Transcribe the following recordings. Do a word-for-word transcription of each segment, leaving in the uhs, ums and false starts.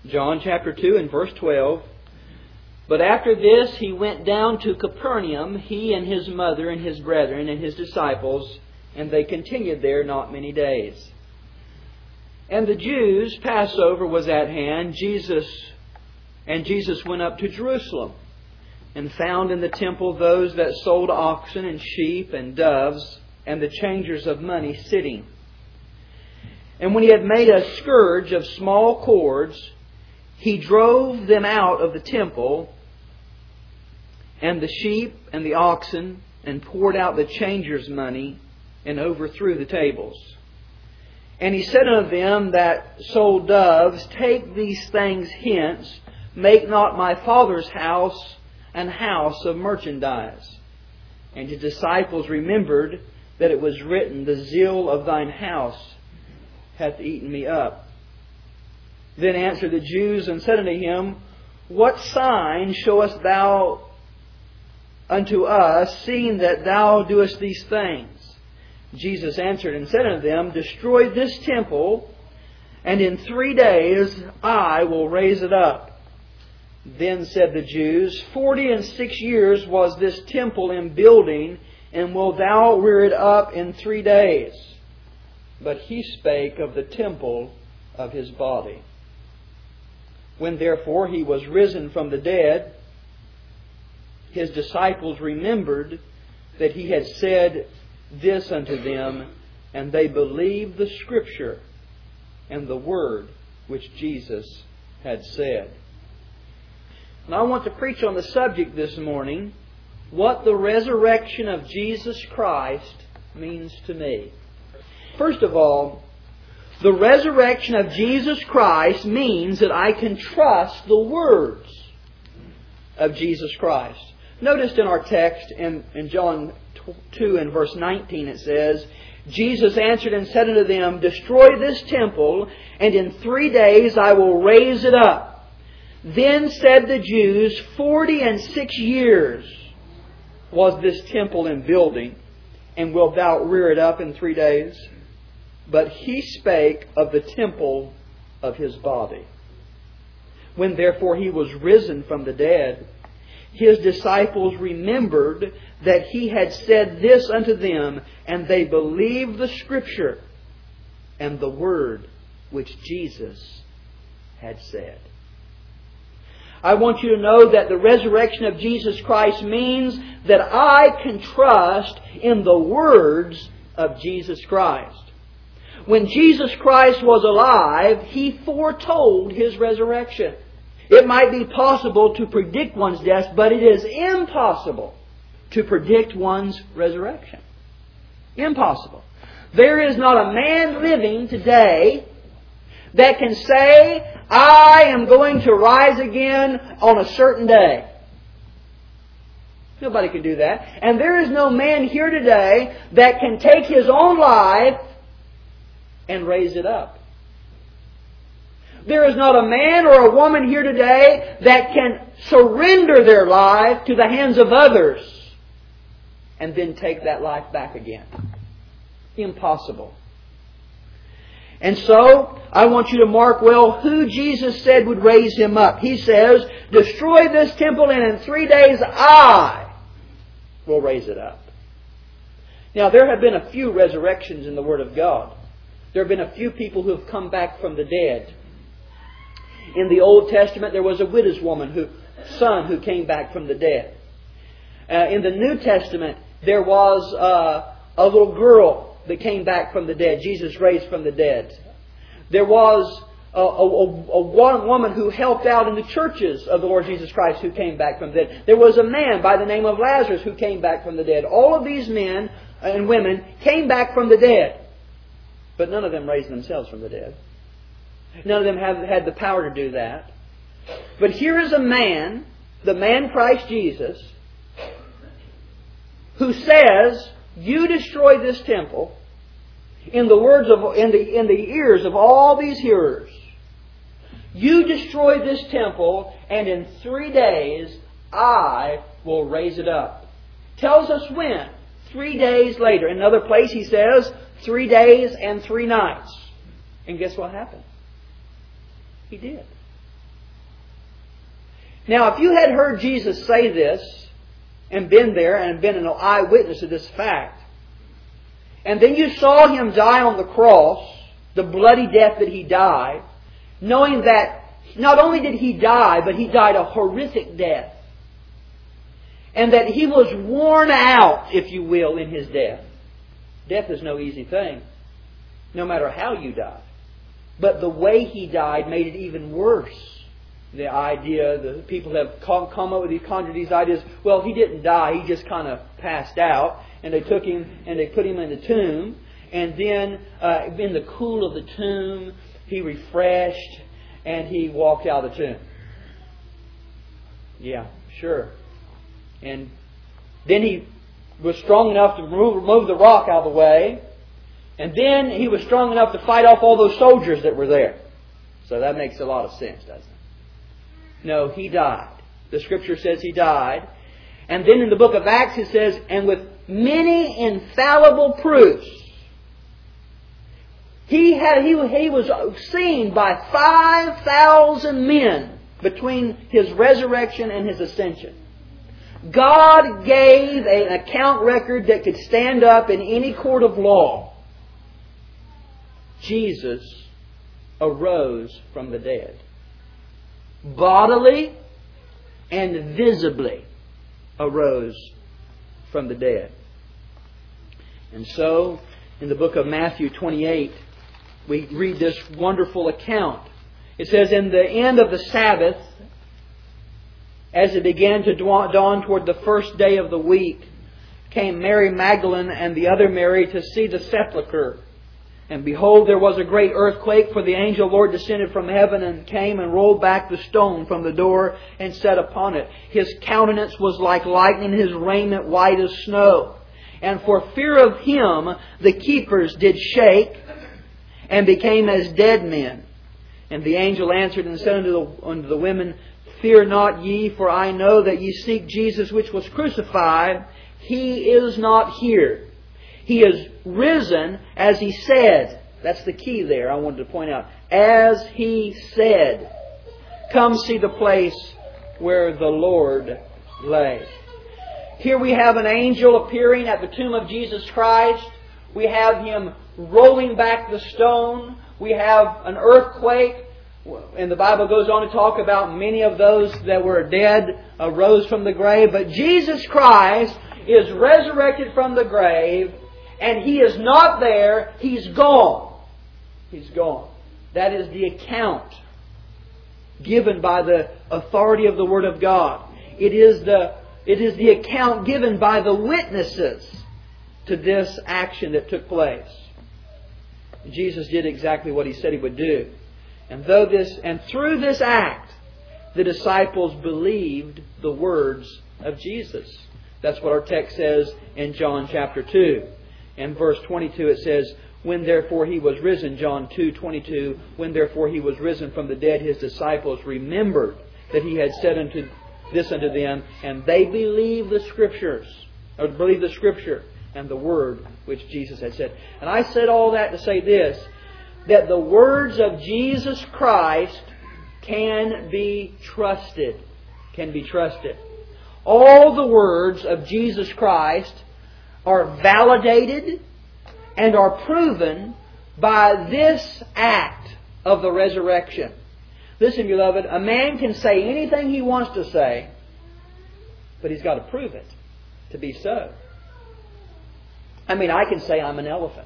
John chapter two and verse twelve. But after this he went down to Capernaum, he and his mother and his brethren and his disciples, and they continued there not many days. And the Jews' Passover was at hand, Jesus, and Jesus went up to Jerusalem, and found in the temple those that sold oxen and sheep and doves, and the changers of money sitting. And when he had made a scourge of small cords, he drove them out of the temple, and the sheep and the oxen, and poured out the changers' money, and overthrew the tables. And he said unto them that sold doves, Take these things hence, make not my Father's house an house of merchandise. And his disciples remembered that it was written, The zeal of thine house hath eaten me up. Then answered the Jews and said unto him, What sign showest thou unto us, seeing that thou doest these things? Jesus answered and said unto them, Destroy this temple, and in three days I will raise it up. Then said the Jews, Forty and six years was this temple in building, and wilt thou rear it up in three days? But he spake of the temple of his body. When therefore he was risen from the dead, his disciples remembered that he had said this unto them, and they believed the Scripture and the word which Jesus had said. And I want to preach on the subject this morning, what the resurrection of Jesus Christ means to me. First of all, the resurrection of Jesus Christ means that I can trust the words of Jesus Christ. Notice in our text in, in John two and verse nineteen it says, Jesus answered and said unto them, Destroy this temple, and in three days I will raise it up. Then said the Jews, Forty and six years was this temple in building, and wilt thou rear it up in three days? But he spake of the temple of his body. When therefore he was risen from the dead, his disciples remembered that he had said this unto them, and they believed the Scripture and the word which Jesus had said. I want you to know that the resurrection of Jesus Christ means that I can trust in the words of Jesus Christ. When Jesus Christ was alive, He foretold His resurrection. It might be possible to predict one's death, but it is impossible to predict one's resurrection. Impossible. There is not a man living today that can say, I am going to rise again on a certain day. Nobody can do that. And there is no man here today that can take his own life and raise it up. There is not a man or a woman here today that can surrender their life to the hands of others and then take that life back again. Impossible. And so, I want you to mark well who Jesus said would raise Him up. He says, Destroy this temple, and in three days I will raise it up. Now, there have been a few resurrections in the Word of God. There have been a few people who have come back from the dead. In the Old Testament, there was a widow's woman who, son who came back from the dead. Uh, in the New Testament, there was uh, a little girl that came back from the dead. Jesus raised from the dead. There was a, a, a one woman who helped out in the churches of the Lord Jesus Christ who came back from the dead. There was a man by the name of Lazarus who came back from the dead. All of these men and women came back from the dead. But none of them raised themselves from the dead. None of them have had the power to do that. But here is a man, the man Christ Jesus, who says, You destroy this temple, in the words of in the in the ears of all these hearers. You destroy this temple, and in three days I will raise it up. Tells us when. Three days later. In another place he says, three days and three nights. And guess what happened? He did. Now, if you had heard Jesus say this, and been there, and been an eyewitness of this fact, and then you saw Him die on the cross, the bloody death that He died, knowing that not only did He die, but He died a horrific death, and that He was worn out, if you will, in His death. Death is no easy thing, no matter how you die. But the way He died made it even worse. The idea, the people have come up with these, conjured these ideas, well, He didn't die, He just kind of passed out, and they took Him and they put Him in the tomb, and then uh, in the cool of the tomb, He refreshed, and He walked out of the tomb. Yeah, sure. And then He was strong enough to remove, remove the rock out of the way, and then He was strong enough to fight off all those soldiers that were there. So that makes a lot of sense, doesn't it? No, He died. The Scripture says He died. And then in the book of Acts it says, and with many infallible proofs, He had he, he was seen by five thousand men between His resurrection and His ascension. God gave an account record that could stand up in any court of law. Jesus arose from the dead. Bodily and visibly arose from the dead. And so, in the book of Matthew twenty-eight, we read this wonderful account. It says, in the end of the Sabbath, as it began to dawn toward the first day of the week, came Mary Magdalene and the other Mary to see the sepulchre. And behold, there was a great earthquake, for the angel of the Lord descended from heaven and came and rolled back the stone from the door and sat upon it. His countenance was like lightning, His raiment white as snow. And for fear of Him, the keepers did shake and became as dead men. And the angel answered and said unto the, unto the women, Fear not ye, for I know that ye seek Jesus which was crucified. He is not here. He is risen as He said. That's the key there I wanted to point out. As He said. Come see the place where the Lord lay. Here we have an angel appearing at the tomb of Jesus Christ. We have Him rolling back the stone. We have an earthquake. And the Bible goes on to talk about many of those that were dead arose from the grave. But Jesus Christ is resurrected from the grave. And He is not there. He's gone. He's gone. That is the account given by the authority of the Word of God. It is the, it is the account given by the witnesses to this action that took place. Jesus did exactly what He said He would do. And though this, and through this act, the disciples believed the words of Jesus. That's what our text says in John chapter two. In verse twenty-two it says, When therefore He was risen, John two twenty-two, when therefore He was risen from the dead, His disciples remembered that He had said unto this unto them, and they believed the Scriptures, or believed the Scripture and the word which Jesus had said. And I said all that to say this, that the words of Jesus Christ can be trusted. Can be trusted. All the words of Jesus Christ are validated and are proven by this act of the resurrection. Listen, beloved, a man can say anything he wants to say, but he's got to prove it to be so. I mean, I can say I'm an elephant,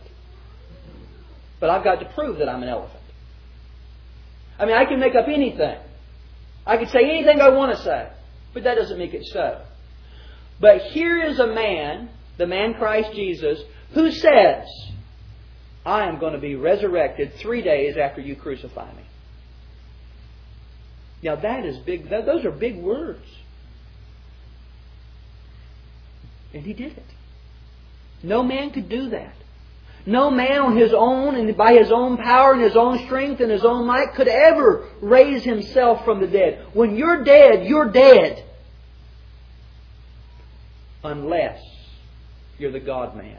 but I've got to prove that I'm an elephant. I mean, I can make up anything. I can say anything I want to say, but that doesn't make it so. But here is a man, the man Christ Jesus, who says, I am going to be resurrected three days after you crucify me. Now that is big. Those are big words. And He did it. No man could do that. No man on his own and by his own power and his own strength and his own might could ever raise himself from the dead. When you're dead, you're dead. Unless you're the God-man.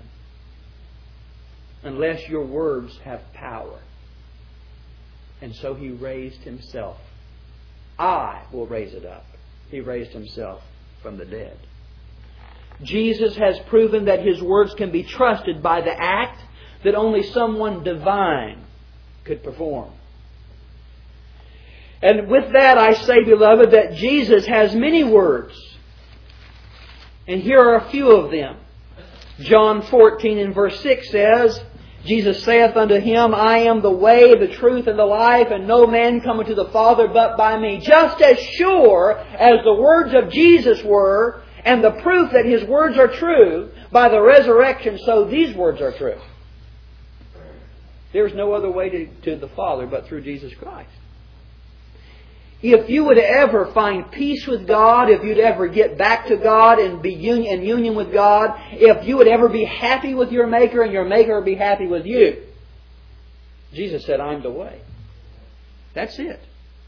Unless your words have power. And so He raised Himself. I will raise it up. He raised Himself from the dead. Jesus has proven that His words can be trusted by the act that only someone divine could perform. And with that I say, beloved, that Jesus has many words. And here are a few of them. John fourteen and verse six says, Jesus saith unto him, I am the way, the truth, and the life, and no man cometh to the Father but by me. Just as sure as the words of Jesus were, and the proof that His words are true by the resurrection, so these words are true. There's no other way to, to the Father but through Jesus Christ. If you would ever find peace with God, if you'd ever get back to God and be in union with God, if you would ever be happy with your Maker and your Maker would be happy with you, Jesus said, I'm the way. That's it.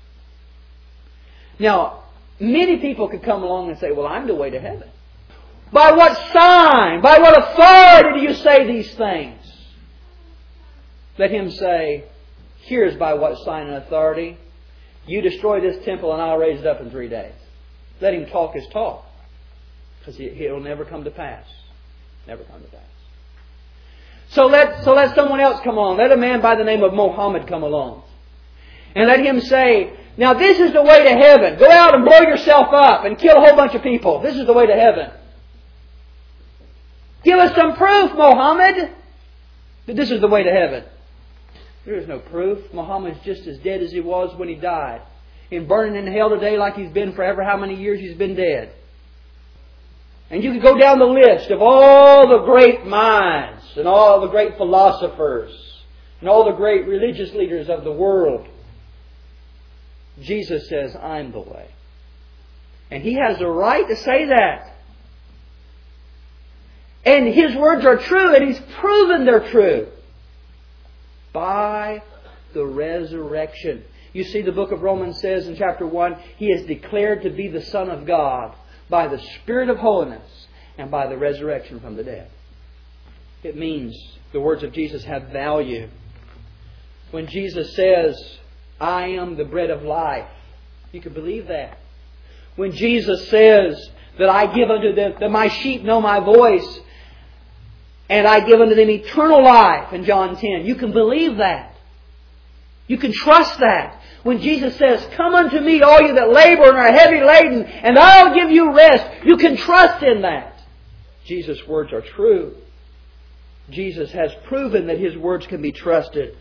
Now, many people could come along and say, well, I'm the way to heaven. By what sign, by what authority do you say these things? Let him say, here's by what sign and authority. You destroy this temple and I'll raise it up in three days. Let him talk his talk. Because it will never come to pass. Never come to pass. So let, so let someone else come along. Let a man by the name of Mohammed come along. And let him say, now this is the way to heaven. Go out and blow yourself up and kill a whole bunch of people. This is the way to heaven. Give us some proof, Mohammed, that this is the way to heaven. There is no proof. Muhammad's just as dead as he was when he died. And burning in hell today like he's been forever how many years he's been dead. And you can go down the list of all the great minds and all the great philosophers and all the great religious leaders of the world. Jesus says, I'm the way. And He has the right to say that. And His words are true, and He's proven they're true. By the resurrection. You see, the book of Romans says in chapter one, He is declared to be the Son of God by the Spirit of holiness and by the resurrection from the dead. It means the words of Jesus have value. When Jesus says, I am the bread of life, you can believe that. When Jesus says that I give unto them, that my sheep know my voice, and I give unto them eternal life in John ten. You can believe that. You can trust that. When Jesus says, come unto me, all you that labor and are heavy laden, and I'll give you rest. You can trust in that. Jesus' words are true. Jesus has proven that His words can be trusted.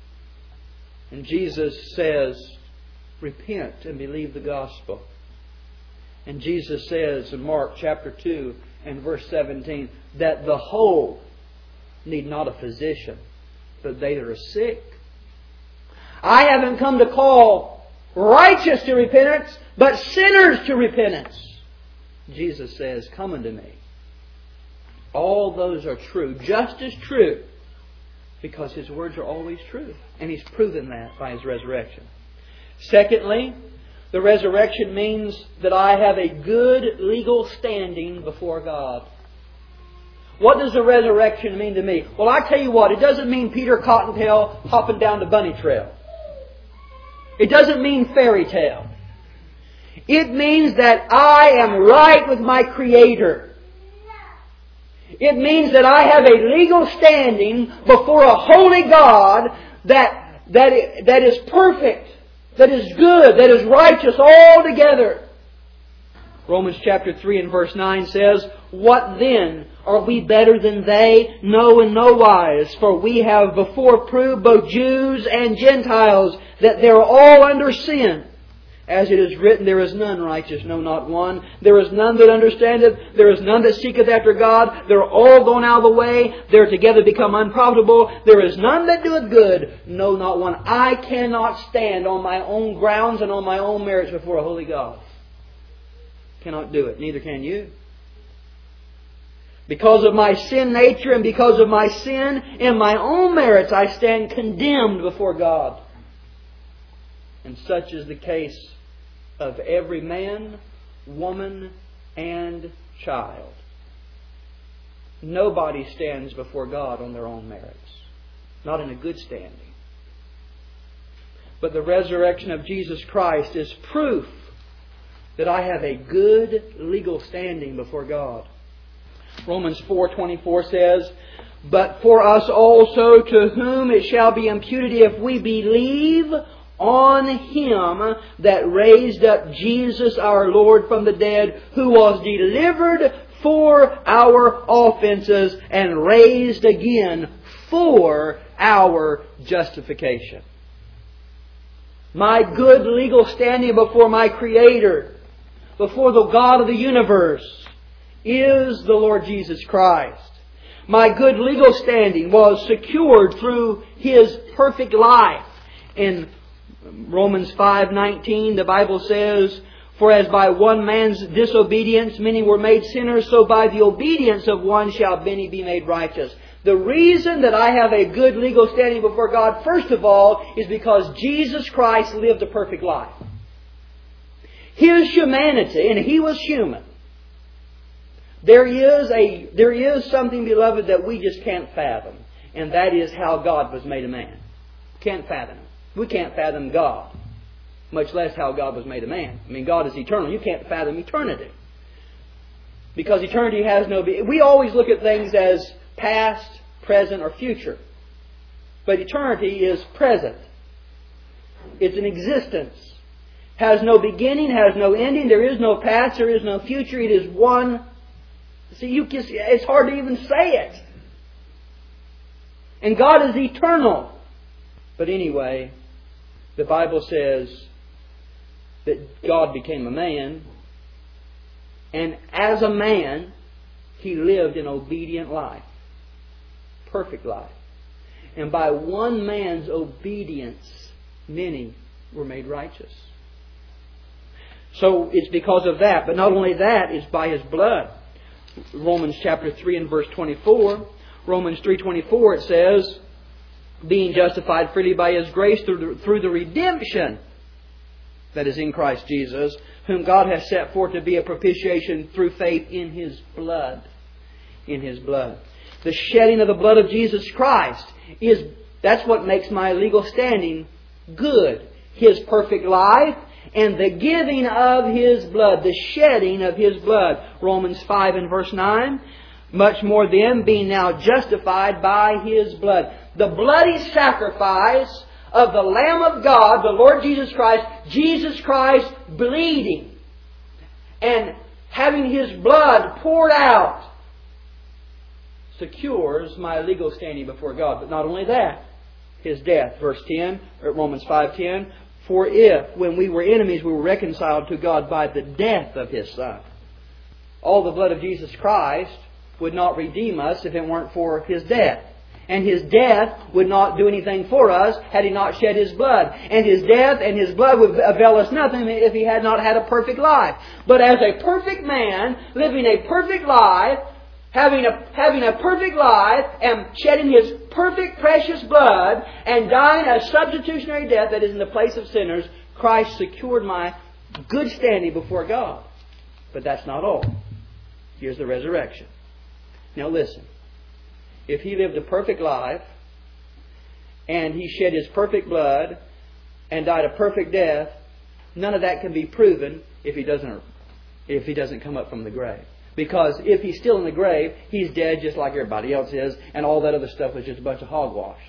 And Jesus says, repent and believe the gospel. And Jesus says in Mark chapter two and verse seventeen, that the whole need not a physician, but they that are sick. I haven't come to call righteous to repentance, but sinners to repentance. Jesus says, come unto me. All those are true, just as true, because His words are always true. And He's proven that by His resurrection. Secondly, the resurrection means that I have a good legal standing before God. What does the resurrection mean to me? Well, I tell you what, it doesn't mean Peter Cottontail hopping down the bunny trail. It doesn't mean fairy tale. It means that I am right with my Creator. It means that I have a legal standing before a holy God that, that, that is perfect, that is good, that is righteous altogether. Romans chapter three and verse nine says, what then? Are we better than they? No, in no wise. For we have before proved, both Jews and Gentiles, that they are all under sin. As it is written, there is none righteous, no, not one. There is none that understandeth. There is none that seeketh after God. They're all gone out of the way. They're together become unprofitable. There is none that doeth good, no, not one. I cannot stand on my own grounds and on my own merits before a holy God. Cannot do it. Neither can you. Because of my sin nature and because of my sin in my own merits, I stand condemned before God. And such is the case of every man, woman, and child. Nobody stands before God on their own merits. Not in a good standing. But the resurrection of Jesus Christ is proof that I have a good legal standing before God. Romans four twenty-four says, "But for us also, to whom it shall be imputed if we believe on Him that raised up Jesus our Lord from the dead, who was delivered for our offenses and raised again for our justification." My good legal standing before my Creator, before the God of the universe, is the Lord Jesus Christ. My good legal standing was secured through His perfect life. In Romans five nineteen, the Bible says, "For as by one man's disobedience many were made sinners, so by the obedience of one shall many be made righteous." The reason that I have a good legal standing before God, first of all, is because Jesus Christ lived a perfect life. His humanity, and He was human. There is a there is something, beloved, that we just can't fathom, and that is how God was made a man. Can't fathom it. We can't fathom God, much less how God was made a man. I mean, God is eternal. You can't fathom eternity, because eternity has no... We always look at things as past, present, or future, but eternity is present. It's an existence. Has no beginning, has no ending. There is no past, there is no future. It is one. See, you can, it's hard to even say it. And God is eternal. But anyway, the Bible says that God became a man, and as a man, He lived an obedient life. Perfect life. And by one man's obedience, many were made righteous. So it's because of that. But not only that, it's by His blood. Romans chapter three and verse twenty-four. Romans three twenty-four, it says, "Being justified freely by His grace through the, through the redemption that is in Christ Jesus, whom God has set forth to be a propitiation through faith in His blood." In His blood. The shedding of the blood of Jesus Christ is, that's what makes my legal standing good. His perfect life and the giving of His blood, the shedding of His blood. Romans five and verse nine. "Much more then, being now justified by His blood." The bloody sacrifice of the Lamb of God, the Lord Jesus Christ, Jesus Christ bleeding and having His blood poured out, secures my legal standing before God. But not only that, His death. Verse ten, or Romans five ten. "For if, when we were enemies, we were reconciled to God by the death of His Son." All the blood of Jesus Christ would not redeem us if it weren't for His death. And His death would not do anything for us had He not shed His blood. And His death and His blood would avail us nothing if He had not had a perfect life. But as a perfect man, living a perfect life, Having a, having a perfect life and shedding His perfect precious blood and dying a substitutionary death that is in the place of sinners, Christ secured my good standing before God. But that's not all. Here's the resurrection. Now listen. If He lived a perfect life and He shed His perfect blood and died a perfect death, none of that can be proven if He doesn't, if He doesn't come up from the grave. Because if He's still in the grave, He's dead just like everybody else is, and all that other stuff was just a bunch of hogwash.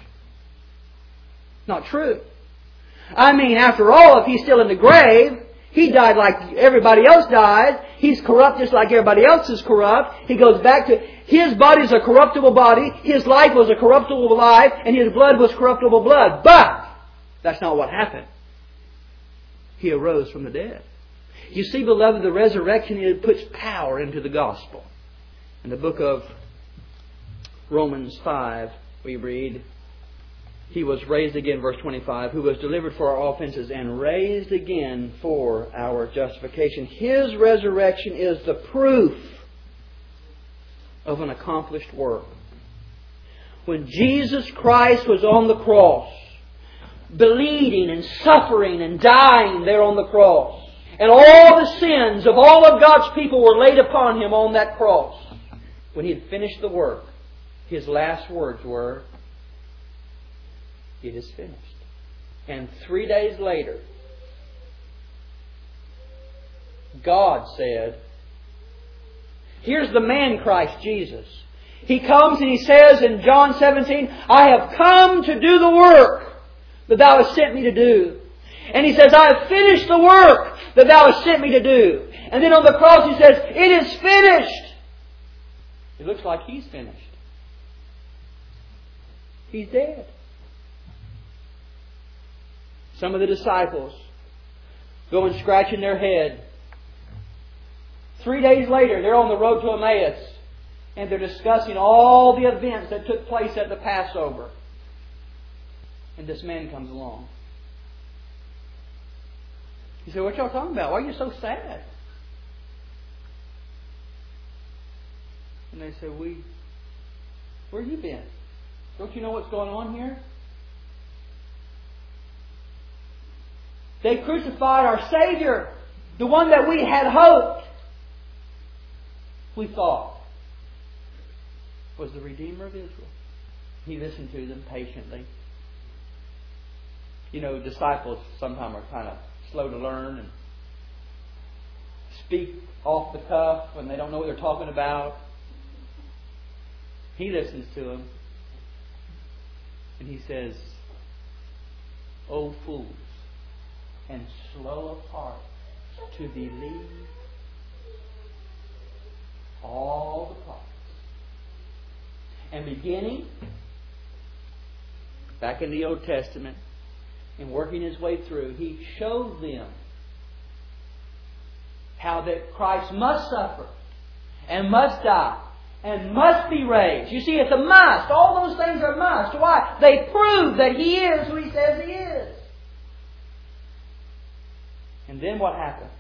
Not true. I mean, after all, if He's still in the grave, He died like everybody else died. He's corrupt just like everybody else is corrupt. He goes back to... His body is a corruptible body. His life was a corruptible life. And His blood was corruptible blood. But that's not what happened. He arose from the dead. You see, beloved, the resurrection, it puts power into the gospel. In the book of Romans five, we read, He was raised again, verse twenty-five, who was delivered for our offenses and raised again for our justification. His resurrection is the proof of an accomplished work. When Jesus Christ was on the cross, bleeding and suffering and dying there on the cross, and all the sins of all of God's people were laid upon Him on that cross. When He had finished the work, His last words were, "It is finished." And three days later, God said. Here's the man Christ Jesus. He comes and He says in John seventeen, I have come to do the work that Thou hast sent me to do. And He says, I have finished the work that Thou hast sent me to do. And then on the cross He says, it is finished. It looks like He's finished. He's dead. Some of the disciples go and scratching their head. Three days later, they're on the road to Emmaus. And they're discussing all the events that took place at the Passover. And this man comes along. He said, what y'all talking about? Why are you so sad? And they said, we, where have you been? Don't you know what's going on here? They crucified our Savior, the one that we had hoped, we thought, was the Redeemer of Israel. He listened to them patiently. You know, disciples sometimes are kind of slow to learn and speak off the cuff when they don't know what they're talking about. He listens to them. And He says, O fools, and slow of heart to believe all the prophets. And beginning back in the Old Testament and working His way through, He showed them how that Christ must suffer and must die and must be raised. You see, it's a must. All those things are must. Why? They prove that He is who He says He is. And then what happened?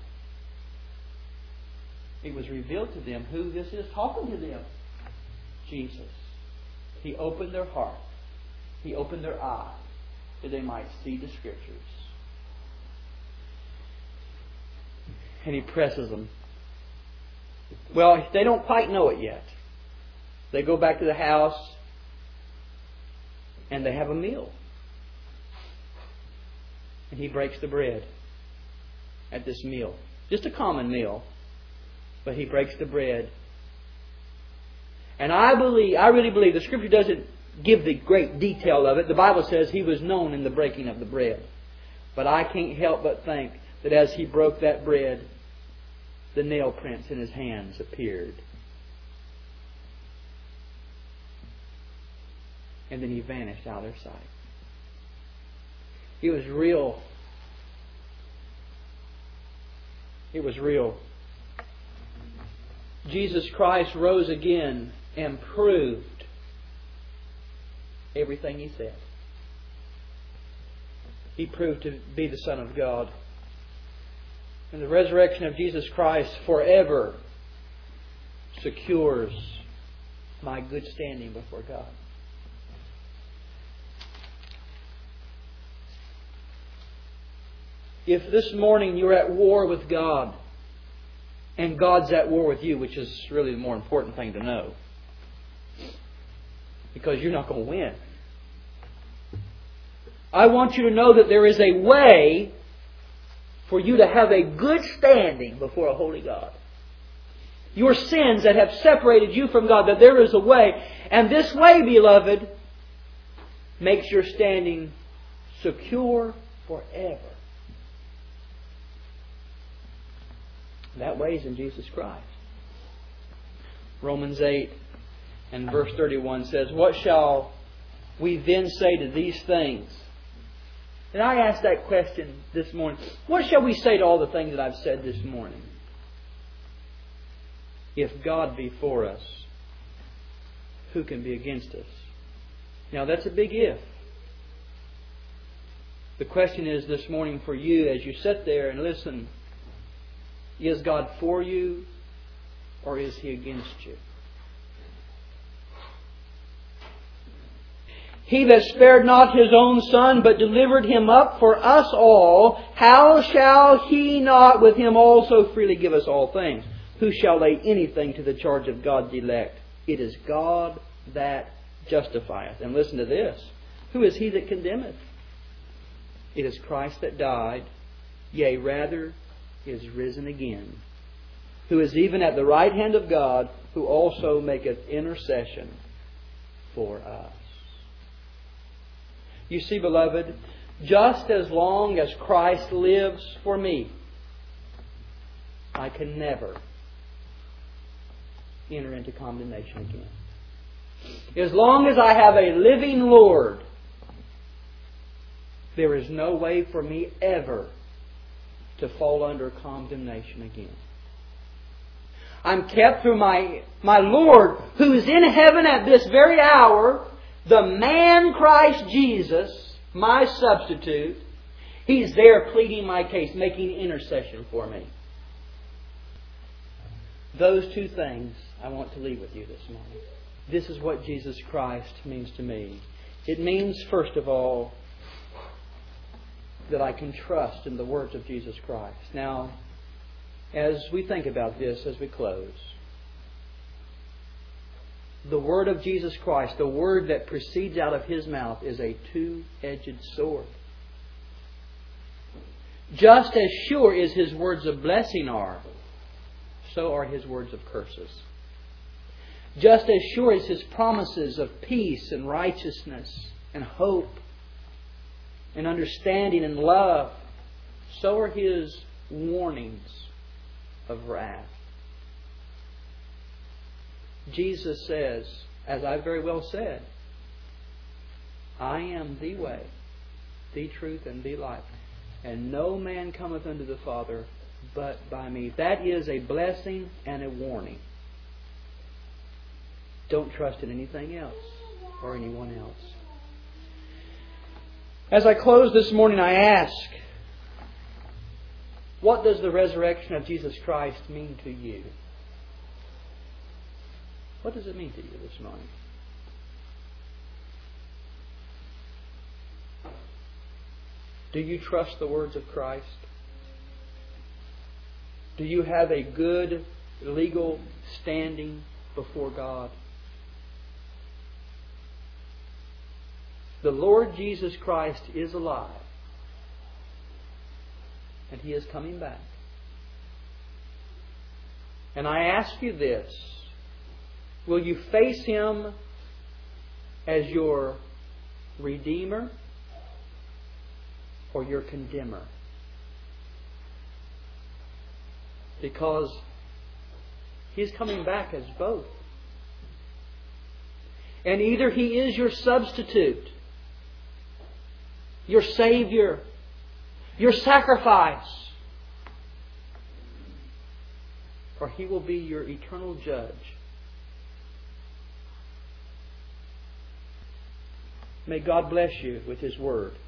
It was revealed to them who this is talking to them. Jesus. He opened their heart. He opened their eyes that they might see the Scriptures. And He presses them. Well, they don't quite know it yet. They go back to the house and they have a meal. And He breaks the bread at this meal. Just a common meal. But He breaks the bread. And I believe, I really believe, the Scripture doesn't give the great detail of it. The Bible says He was known in the breaking of the bread. But I can't help but think that as He broke that bread, the nail prints in His hands appeared. And then He vanished out of their sight. It was real. It was real. Jesus Christ rose again and proved everything He said. He proved to be the Son of God. And the resurrection of Jesus Christ forever secures my good standing before God. If this morning you're at war with God, and God's at war with you, which is really the more important thing to know, because you're not going to win. I want you to know that there is a way for you to have a good standing before a holy God. Your sins that have separated you from God, that there is a way. And this way, beloved, makes your standing secure forever. That way is in Jesus Christ. Romans eight and verse thirty-one says, what shall we then say to these things? And I asked that question this morning. What shall we say to all the things that I've said this morning? If God be for us, who can be against us? Now that's a big if. The question is this morning for you as you sit there and listen, is God for you or is He against you? He that spared not His own Son, but delivered Him up for us all, how shall He not with Him also freely give us all things? Who shall lay anything to the charge of God's elect? It is God that justifieth. And listen to this. Who is He that condemneth? It is Christ that died, yea, rather is risen again, who is even at the right hand of God, who also maketh intercession for us. You see, beloved, just as long as Christ lives for me, I can never enter into condemnation again. As long as I have a living Lord, there is no way for me ever to fall under condemnation again. I'm kept through my, my Lord, who is in heaven at this very hour, the man Christ Jesus, my substitute. He's there pleading my case, making intercession for me. Those two things I want to leave with you this morning. This is what Jesus Christ means to me. It means, first of all, that I can trust in the words of Jesus Christ. Now, as we think about this as we close, the word of Jesus Christ, the word that proceeds out of His mouth, is a two-edged sword. Just as sure as His words of blessing are, so are His words of curses. Just as sure as His promises of peace and righteousness and hope and understanding and love, so are His warnings of wrath. Jesus says, as I very well said, I am the way, the truth, and the life, and no man cometh unto the Father but by me. That is a blessing and a warning. Don't trust in anything else or anyone else. As I close this morning, I ask, what does the resurrection of Jesus Christ mean to you? What does it mean to you this morning? Do you trust the words of Christ? Do you have a good legal standing before God? The Lord Jesus Christ is alive, and He is coming back. And I ask you this, will you face Him as your Redeemer or your condemner? Because He's coming back as both. And either He is your substitute, your Savior, your sacrifice, or He will be your eternal judge. May God bless you with His Word.